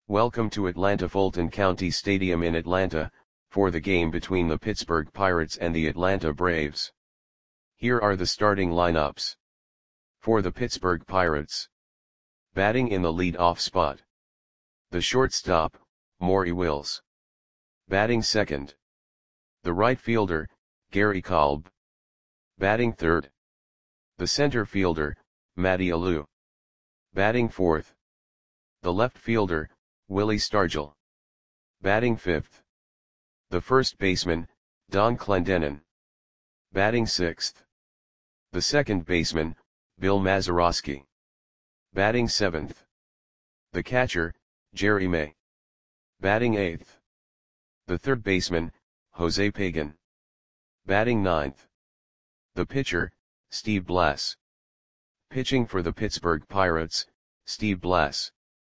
Welcome to Atlanta Fulton County Stadium in Atlanta, for the game between the Pittsburgh Pirates and the Atlanta Braves. Here are the starting lineups. For the Pittsburgh Pirates. Batting in the lead-off spot. The shortstop, Maury Wills. Batting second. The right fielder, Gary Kolb. Batting third. The center fielder, Matty Alou. Batting fourth. The left fielder, Willie Stargell. Batting fifth. The first baseman, Don Clendenon. Batting sixth. The second baseman, Bill Mazeroski. Batting seventh. The catcher, Jerry May. Batting eighth. The third baseman, Jose Pagan. Batting ninth. The pitcher, Steve Blass. Pitching for the Pittsburgh Pirates, Steve Blass.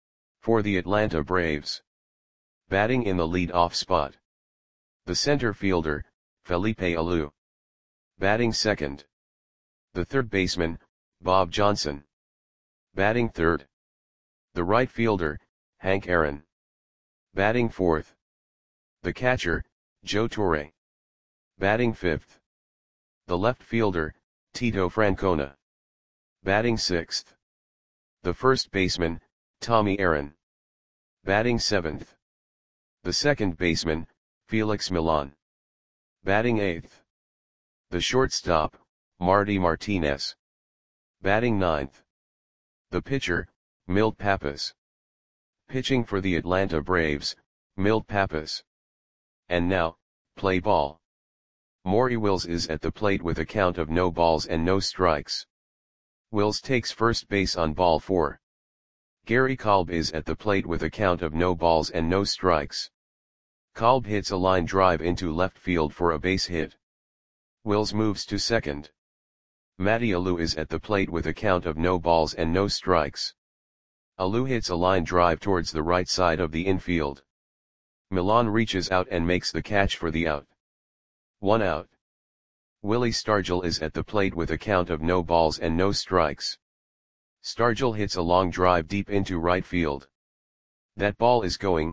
For the Atlanta Braves. Batting in the lead-off spot. The center fielder, Felipe Alou. Batting second. The third baseman, Bob Johnson. Batting third. The right fielder, Hank Aaron. Batting fourth. The catcher, Joe Torre. Batting fifth. The left fielder, Tito Francona. Batting sixth. The first baseman, Tommy Aaron. Batting seventh. The second baseman, Felix Millan. Batting eighth. The shortstop, Marty Martinez. Batting ninth. The pitcher, Milt Pappas. Pitching for the Atlanta Braves, Milt Pappas. And now, play ball. Maury Wills is at the plate with a count of no balls and no strikes. Wills takes first base on ball 4. Gary Kolb is at the plate with a count of no balls and no strikes. Kolb hits a line drive into left field for a base hit. Wills moves to second. Matty Alou is at the plate with a count of no balls and no strikes. Alou hits a line drive towards the right side of the infield. Millan reaches out and makes the catch for the out. 1 out. Willie Stargell is at the plate with a count of no balls and no strikes. Stargell hits a long drive deep into right field. That ball is gone.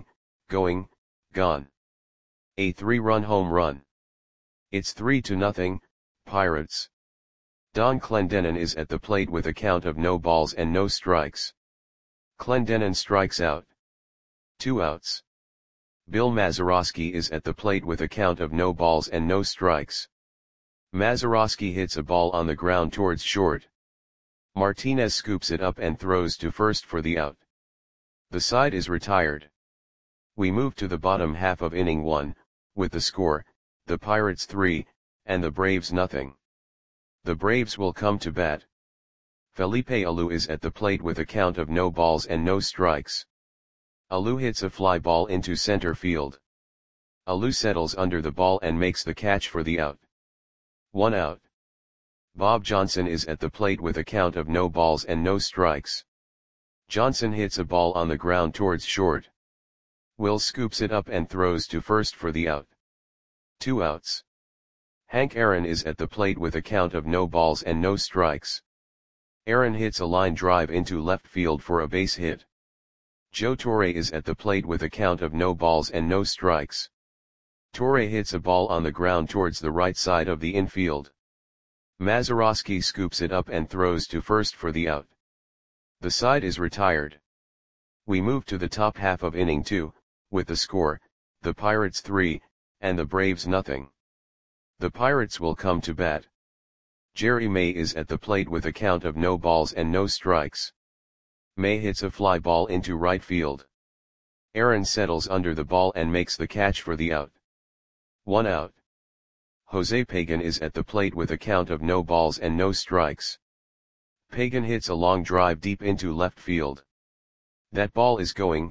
A 3-run home run. It's 3-0, Pirates. Don Clendenon is at the plate with a count of no balls and no strikes. Clendenon strikes out. 2 outs. Bill Mazeroski is at the plate with a count of no balls and no strikes. Mazeroski hits a ball on the ground towards short. Martinez scoops it up and throws to first for the out. The side is retired. We move to the bottom half of inning 1, with the score, the Pirates 3, and the Braves nothing. The Braves will come to bat. Felipe Alou is at the plate with a count of no balls and no strikes. Alou hits a fly ball into center field. Alou settles under the ball and makes the catch for the out. 1 out. Bob Johnson is at the plate with a count of no balls and no strikes. Johnson hits a ball on the ground towards short. Wills scoops it up and throws to first for the out. 2 outs. Hank Aaron is at the plate with a count of no balls and no strikes. Aaron hits a line drive into left field for a base hit. Joe Torre is at the plate with a count of no balls and no strikes. Torre hits a ball on the ground towards the right side of the infield. Mazeroski scoops it up and throws to first for the out. The side is retired. We move to the top half of inning 2, with the score, the Pirates 3, and the Braves nothing. The Pirates will come to bat. Jerry May is at the plate with a count of no balls and no strikes. May hits a fly ball into right field. Aaron settles under the ball and makes the catch for the out. 1 out. Jose Pagan is at the plate with a count of no balls and no strikes. Pagan hits a long drive deep into left field. That ball is gone.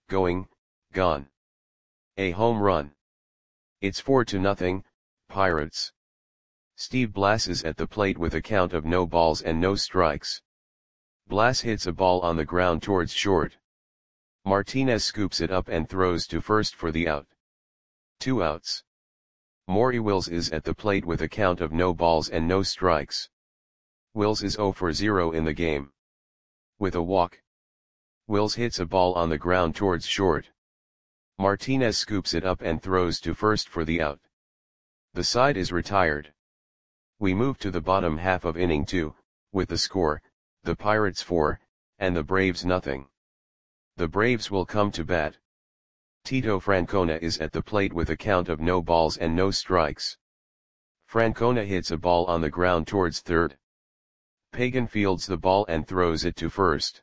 A home run. It's 4-0, Pirates. Steve Blass is at the plate with a count of no balls and no strikes. Blass hits a ball on the ground towards short. Martinez scoops it up and throws to first for the out. 2 outs. Maury Wills is at the plate with a count of no balls and no strikes. Wills is 0 for 0 in the game. With a walk. Wills hits a ball on the ground towards short. Martinez scoops it up and throws to first for the out. The side is retired. We move to the bottom half of inning 2, with the score, the Pirates 4, and the Braves nothing. The Braves will come to bat. Tito Francona is at the plate with a count of no balls and no strikes. Francona hits a ball on the ground towards third. Pagan fields the ball and throws it to first.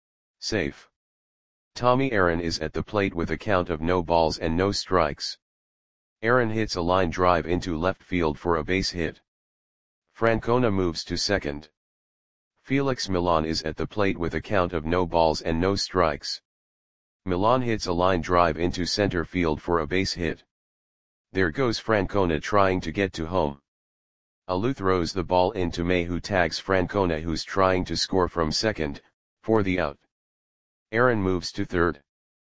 Safe. Tommy Aaron is at the plate with a count of no balls and no strikes. Aaron hits a line drive into left field for a base hit. Francona moves to second. Felix Milan is at the plate with a count of no balls and no strikes. Milan hits a line drive into center field for a base hit. There goes Francona trying to get to home. Alou throws the ball into May, who tags Francona, who's trying to score from second, for the out. Aaron moves to third.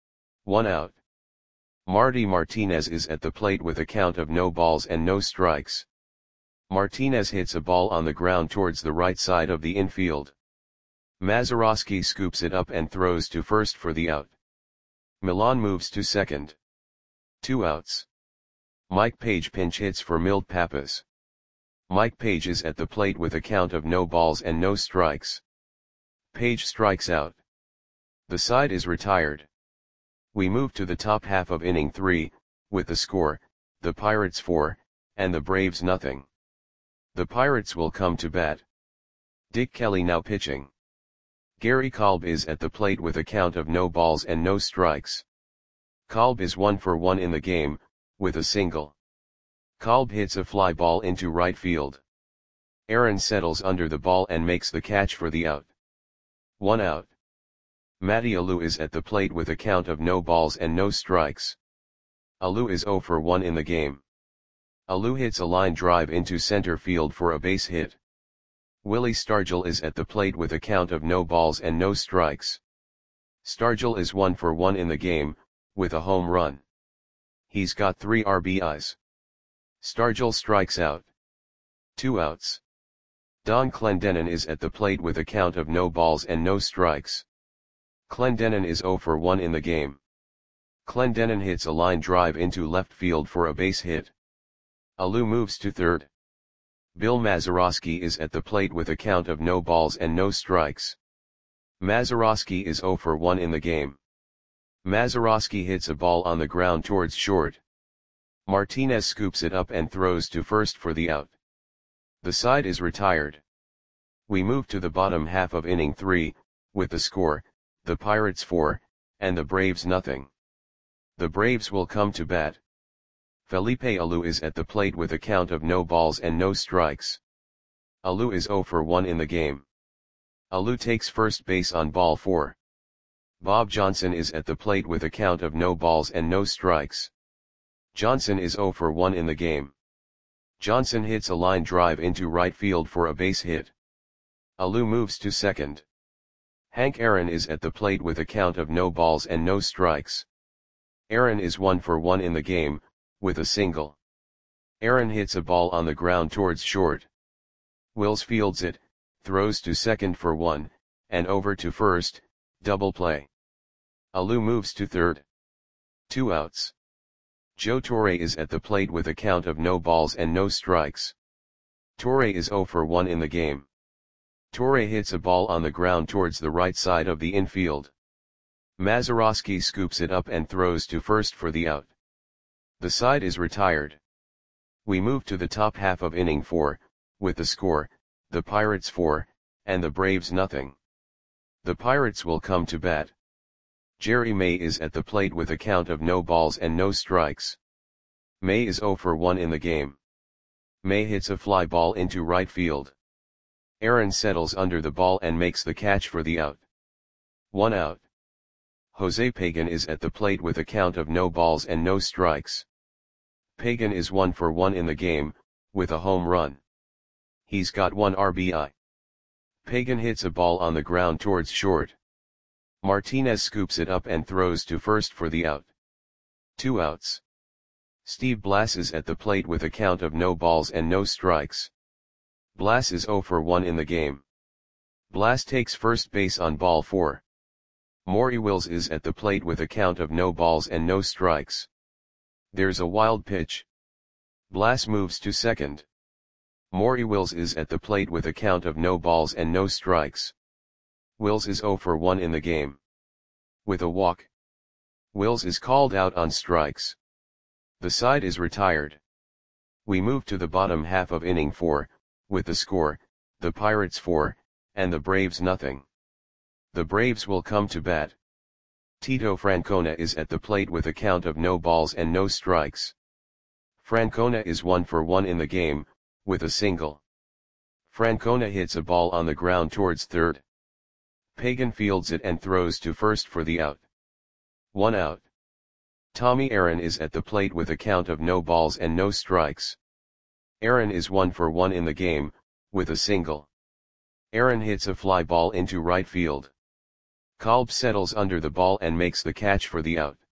1 out. Marty Martinez is at the plate with a count of no balls and no strikes. Martinez hits a ball on the ground towards the right side of the infield. Mazeroski scoops it up and throws to first for the out. Milan moves to second. 2 outs. Mike Page pinch hits for Milt Pappas. Mike Page is at the plate with a count of no balls and no strikes. Page strikes out. The side is retired. We move to the top half of inning 3, with the score, the Pirates 4, and the Braves nothing. The Pirates will come to bat. Dick Kelly now pitching. Gary Kolb is at the plate with a count of no balls and no strikes. Kolb is 1 for 1 in the game, with a single. Kolb hits a fly ball into right field. Aaron settles under the ball and makes the catch for the out. 1 out. Matty Alou is at the plate with a count of no balls and no strikes. Alou is 0 for 1 in the game. Alou hits a line drive into center field for a base hit. Willie Stargell is at the plate with a count of no balls and no strikes. Stargell is 1 for 1 in the game, with a home run. He's got 3 RBIs. Stargell strikes out. 2 outs. Don Clendenon is at the plate with a count of no balls and no strikes. Clendenon is 0 for 1 in the game. Clendenon hits a line drive into left field for a base hit. Alou moves to third. Bill Mazeroski is at the plate with a count of no balls and no strikes. Mazeroski is 0 for 1 in the game. Mazeroski hits a ball on the ground towards short. Martinez scoops it up and throws to first for the out. The side is retired. We move to the bottom half of inning 3, with the score, the Pirates 4, and the Braves nothing. The Braves will come to bat. Felipe Alou is at the plate with a count of no balls and no strikes. Alou is 0 for 1 in the game. Alou takes first base on ball 4. Bob Johnson is at the plate with a count of no balls and no strikes. Johnson is 0 for 1 in the game. Johnson hits a line drive into right field for a base hit. Alou moves to second. Hank Aaron is at the plate with a count of no balls and no strikes. Aaron is 1 for 1 in the game, with a single. Aaron hits a ball on the ground towards short. Wills fields it, throws to second for 1, and over to first, double play. Alou moves to third. 2 outs. Joe Torre is at the plate with a count of no balls and no strikes. Torre is 0 for 1 in the game. Torre hits a ball on the ground towards the right side of the infield. Mazeroski scoops it up and throws to first for the out. The side is retired. We move to the top half of inning 4, with the score, the Pirates 4, and the Braves nothing. The Pirates will come to bat. Jerry May is at the plate with a count of no balls and no strikes. May is 0 for 1 in the game. May hits a fly ball into right field. Aaron settles under the ball and makes the catch for the out. 1 out. Jose Pagan is at the plate with a count of no balls and no strikes. Pagan is 1 for 1 in the game, with a home run. He's got 1 RBI. Pagan hits a ball on the ground towards short. Martinez scoops it up and throws to first for the out. 2 outs. Steve Blass is at the plate with a count of no balls and no strikes. Blass is 0 for 1 in the game. Blass takes first base on ball 4. Maury Wills is at the plate with a count of no balls and no strikes. There's a wild pitch. Blass moves to second. Maury Wills is at the plate with a count of no balls and no strikes. Wills is 0 for 1 in the game. With a walk. Wills is called out on strikes. The side is retired. We move to the bottom half of inning 4, with the score, the Pirates 4, and the Braves nothing. The Braves will come to bat. Tito Francona is at the plate with a count of no balls and no strikes. Francona is 1 for 1 in the game, with a single. Francona hits a ball on the ground towards third. Pagan fields it and throws to first for the out. 1 out. Tommy Aaron is at the plate with a count of no balls and no strikes. Aaron is 1 for 1 in the game, with a single. Aaron hits a fly ball into right field. Kolb settles under the ball and makes the catch for the out.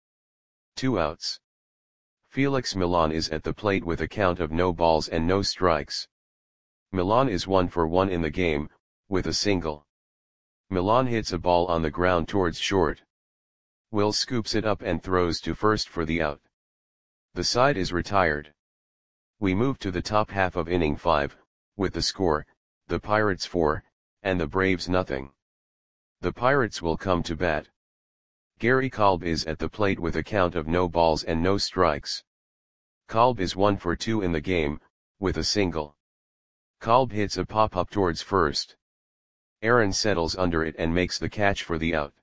2 outs. Felix Milan is at the plate with a count of no balls and no strikes. Milan is 1 for 1 in the game, with a single. Milan hits a ball on the ground towards short. Will scoops it up and throws to first for the out. The side is retired. We move to the top half of inning 5, with the score, the Pirates 4, and the Braves nothing. The Pirates will come to bat. Gary Kolb is at the plate with a count of no balls and no strikes. Kolb is 1 for 2 in the game, with a single. Kolb hits a pop-up towards first. Aaron settles under it and makes the catch for the out.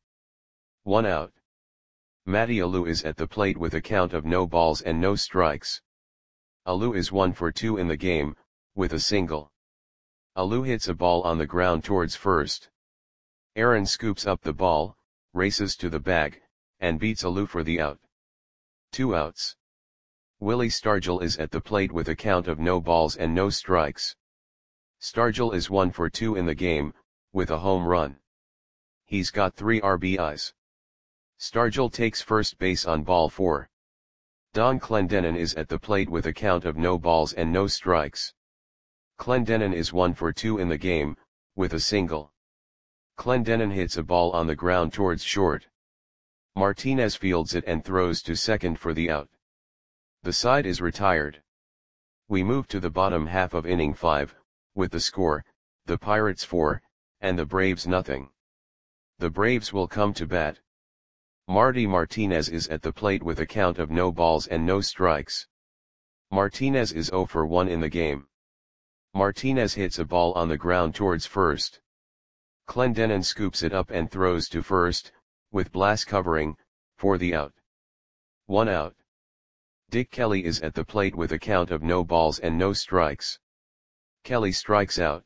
1 out. Matty Alou is at the plate with a count of no balls and no strikes. Alou is 1 for 2 in the game, with a single. Alou hits a ball on the ground towards first. Aaron scoops up the ball, races to the bag, and beats Alou for the out. 2 outs. Willie Stargell is at the plate with a count of no balls and no strikes. Stargell is 1 for 2 in the game, with a home run. He's got 3 RBIs. Stargell takes first base on ball 4. Don Clendenon is at the plate with a count of no balls and no strikes. Clendenon is 1 for 2 in the game, with a single. Clendenon hits a ball on the ground towards short. Martinez fields it and throws to second for the out. The side is retired. We move to the bottom half of inning 5, with the score, the Pirates 4, and the Braves nothing. The Braves will come to bat. Marty Martinez is at the plate with a count of no balls and no strikes. Martinez is 0 for 1 in the game. Martinez hits a ball on the ground towards first. Clendenon scoops it up and throws to first, with Blass covering, for the out. 1 out. Dick Kelly is at the plate with a count of no balls and no strikes. Kelly strikes out.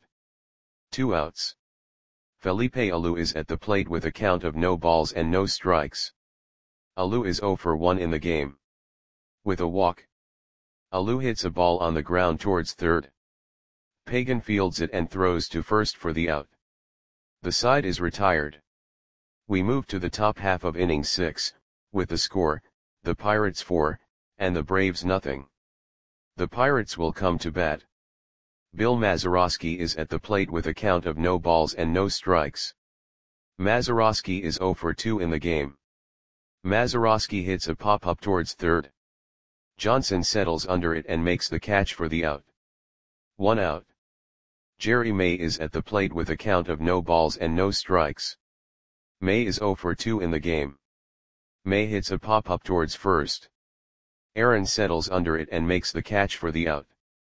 2 outs. Felipe Alou is at the plate with a count of no balls and no strikes. Alou is 0 for 1 in the game. With a walk. Alou hits a ball on the ground towards third. Pagan fields it and throws to first for the out. The side is retired. We move to the top half of inning 6, with the score, the Pirates 4, and the Braves nothing. The Pirates will come to bat. Bill Mazeroski is at the plate with a count of no balls and no strikes. Mazeroski is 0 for 2 in the game. Mazeroski hits a pop-up towards third. Johnson settles under it and makes the catch for the out. 1 out. Jerry May is at the plate with a count of no balls and no strikes. May is 0 for 2 in the game. May hits a pop-up towards first. Aaron settles under it and makes the catch for the out.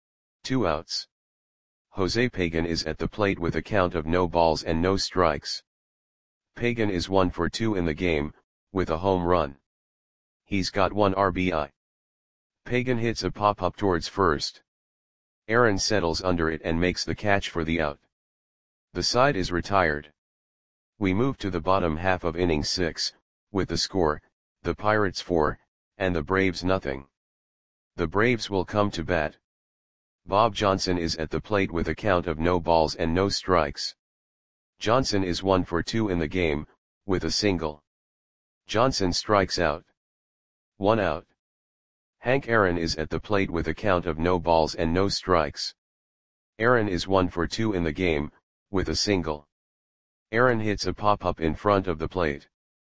2 outs. Jose Pagan is at the plate with a count of no balls and no strikes. Pagan is 1 for 2 in the game, with a home run. He's got 1 RBI. Pagan hits a pop-up towards first. Aaron settles under it and makes the catch for the out. The side is retired. We move to the bottom half of inning 6, with the score, the Pirates 4, and the Braves nothing. The Braves will come to bat. Bob Johnson is at the plate with a count of no balls and no strikes. Johnson is 1 for 2 in the game, with a single. Johnson strikes out. 1 out. Hank Aaron is at the plate with a count of no balls and no strikes. Aaron is 1 for 2 in the game, with a single. Aaron hits a pop-up in front of the plate.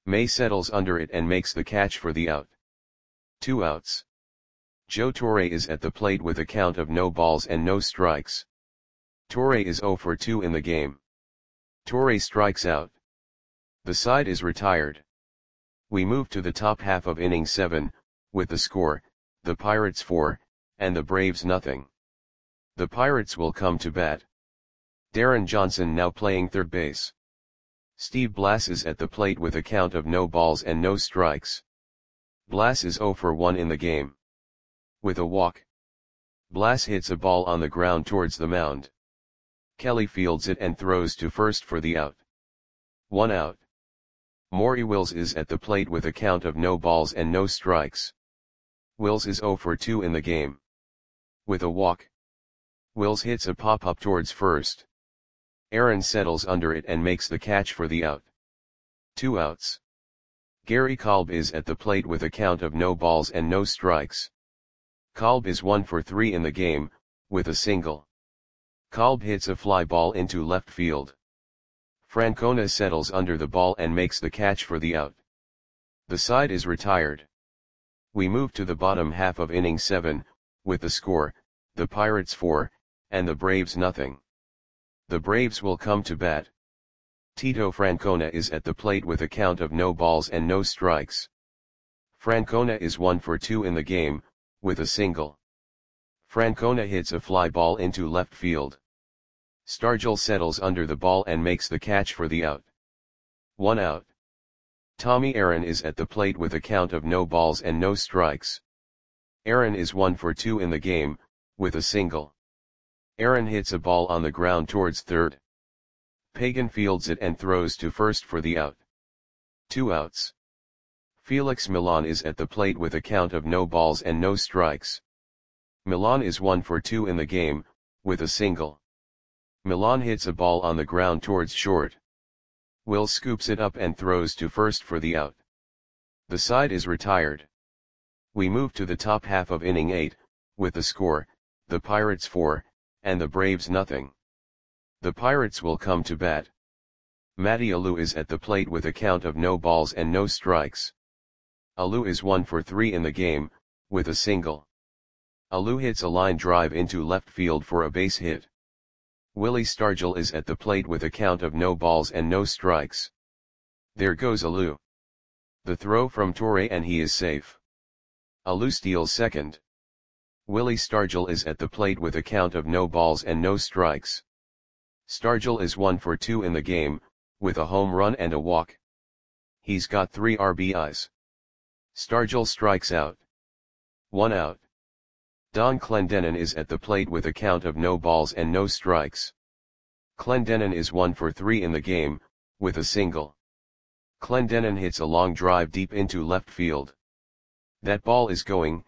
May settles under it and makes the catch for the out. 2 outs. Joe Torre is at the plate with a count of no balls and no strikes. Torre is 0 for 2 in the game. Torre strikes out. The side is retired. We move to the top half of inning 7, with the score, the Pirates 4, and the Braves nothing. The Pirates will come to bat. Darren Johnson now playing third base. Steve Blass is at the plate with a count of no balls and no strikes. Blass is 0 for 1 in the game. With a walk. Blass hits a ball on the ground towards the mound. Kelly fields it and throws to first for the out. 1 out. Maury Wills is at the plate with a count of no balls and no strikes. Wills is 0 for 2 in the game. With a walk. Wills hits a pop-up towards first. Aaron settles under it and makes the catch for the out. 2 outs. Gary Kolb is at the plate with a count of no balls and no strikes. Kolb is 1 for 3 in the game, with a single. Kolb hits a fly ball into left field. Francona settles under the ball and makes the catch for the out. The side is retired. We move to the bottom half of inning 7, with the score, the Pirates 4, and the Braves nothing. The Braves will come to bat. Tito Francona is at the plate with a count of no balls and no strikes. Francona is 1 for 2 in the game, with a single. Francona hits a fly ball into left field. Stargell settles under the ball and makes the catch for the out. 1 out. Tommy Aaron is at the plate with a count of no balls and no strikes. Aaron is 1 for 2 in the game, with a single. Aaron hits a ball on the ground towards third. Pagan fields it and throws to first for the out. 2 outs. Felix Milan is at the plate with a count of no balls and no strikes. Milan is 1 for 2 in the game, with a single. Milan hits a ball on the ground towards short. Will scoops it up and throws to first for the out. The side is retired. We move to the top half of inning 8, with the score, the Pirates 4, and the Braves nothing. The Pirates will come to bat. Matty Alou is at the plate with a count of no balls and no strikes. Alou is 1 for 3 in the game, with a single. Alou hits a line drive into left field for a base hit. Willie Stargell is at the plate with a count of no balls and no strikes. There goes Alou. The throw from Torre and he is safe. Alou steals second. Willie Stargell is at the plate with a count of no balls and no strikes. Stargell is 1 for 2 in the game, with a home run and a walk. He's got 3 RBIs. Stargell strikes out. 1 out. Don Clendenon is at the plate with a count of no balls and no strikes. Clendenon is 1 for 3 in the game, with a single. Clendenon hits a long drive deep into left field. That ball is going,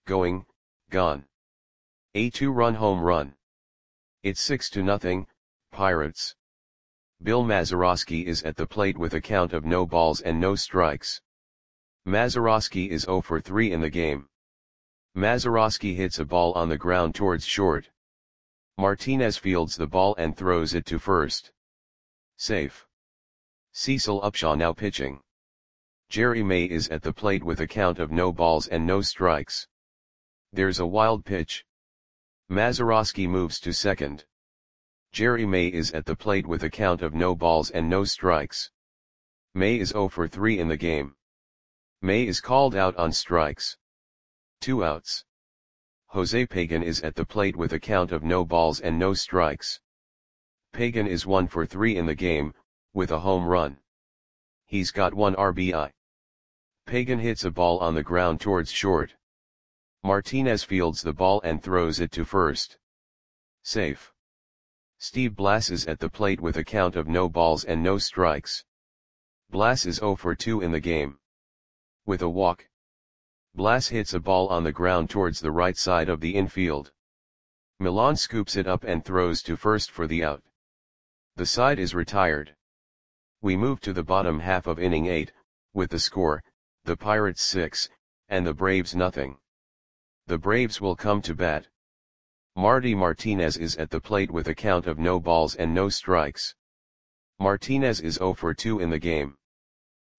gone. A 2-run home run. It's 6-0, Pirates. Bill Mazeroski is at the plate with a count of no balls and no strikes. Mazeroski is 0 for 3 in the game. Mazeroski hits a ball on the ground towards short. Martinez fields the ball and throws it to first. Safe. Cecil Upshaw now pitching. Jerry May is at the plate with a count of no balls and no strikes. There's a wild pitch. Mazeroski moves to second. Jerry May is at the plate with a count of no balls and no strikes. May is 0 for 3 in the game. May is called out on strikes. 2 outs. Jose Pagan is at the plate with a count of no balls and no strikes. Pagan is 1 for 3 in the game, with a home run. He's got 1 RBI. Pagan hits a ball on the ground towards short. Martinez fields the ball and throws it to first. Safe. Steve Blass is at the plate with a count of no balls and no strikes. Blass is 0 for 2 in the game. With a walk. Blass hits a ball on the ground towards the right side of the infield. Milan scoops it up and throws to first for the out. The side is retired. We move to the bottom half of inning 8, with the score, the Pirates 6, and the Braves nothing. The Braves will come to bat. Marty Martinez is at the plate with a count of no balls and no strikes. Martinez is 0 for 2 in the game.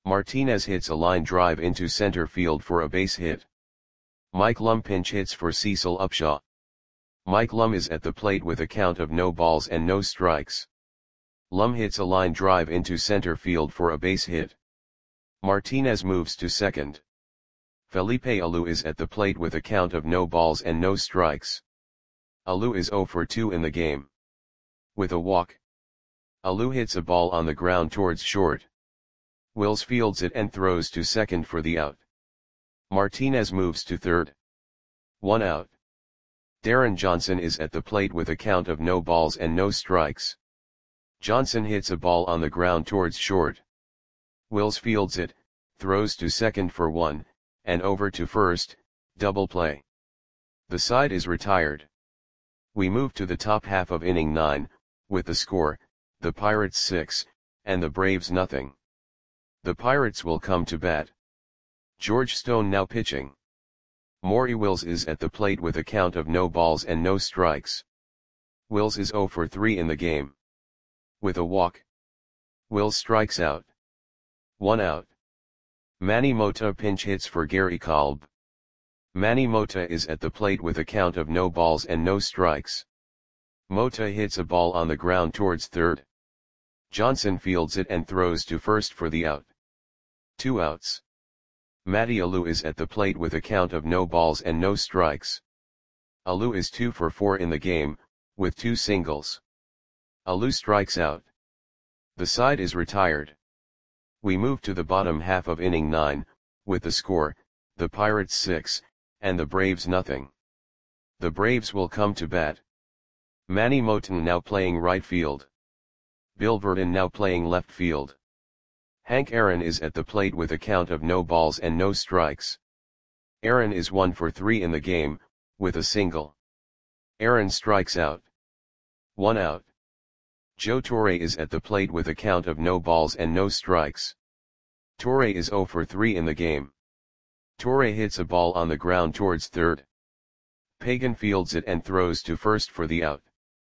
Martinez hits a line drive into center field for a base hit. Mike Lum pinch hits for Cecil Upshaw. Mike Lum is at the plate with a count of no balls and no strikes. Lum hits a line drive into center field for a base hit. Martinez moves to second. Felipe Alou is at the plate with a count of no balls and no strikes. Alou is 0 for 2 in the game. With a walk, Alou hits a ball on the ground towards short. Wills fields it and throws to second for the out. Martinez moves to third. 1 out. Darren Johnson is at the plate with a count of no balls and no strikes. Johnson hits a ball on the ground towards short. Wills fields it, throws to second for 1, and over to first, double play. The side is retired. We move to the top half of inning 9, with the score, the Pirates 6, and the Braves nothing. The Pirates will come to bat. George Stone now pitching. Maury Wills is at the plate with a count of no balls and no strikes. Wills is 0 for 3 in the game. With a walk, Wills strikes out. 1 out. Manny Mota pinch hits for Gary Kolb. Manny Mota is at the plate with a count of no balls and no strikes. Mota hits a ball on the ground towards third. Johnson fields it and throws to first for the out. 2 outs. Matty Alou is at the plate with a count of no balls and no strikes. Alou is 2 for 4 in the game, with 2 singles. Alou strikes out. The side is retired. We move to the bottom half of inning 9, with the score, the Pirates 6, and the Braves nothing. The Braves will come to bat. Manny Moton now playing right field. Bill Verdon now playing left field. Hank Aaron is at the plate with a count of no balls and no strikes. Aaron is 1 for 3 in the game, with a single. Aaron strikes out. 1 out. Joe Torre is at the plate with a count of no balls and no strikes. Torre is 0 for 3 in the game. Torre hits a ball on the ground towards third. Pagan fields it and throws to first for the out.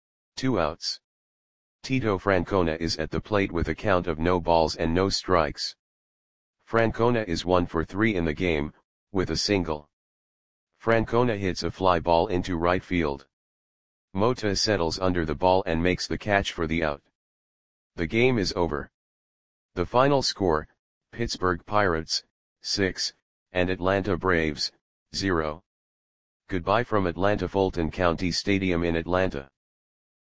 2 outs. Tito Francona is at the plate with a count of no balls and no strikes. Francona is 1 for 3 in the game, with a single. Francona hits a fly ball into right field. Mota settles under the ball and makes the catch for the out. The game is over. The final score, Pittsburgh Pirates, 6, and Atlanta Braves, 0. Goodbye from Atlanta Fulton County Stadium in Atlanta.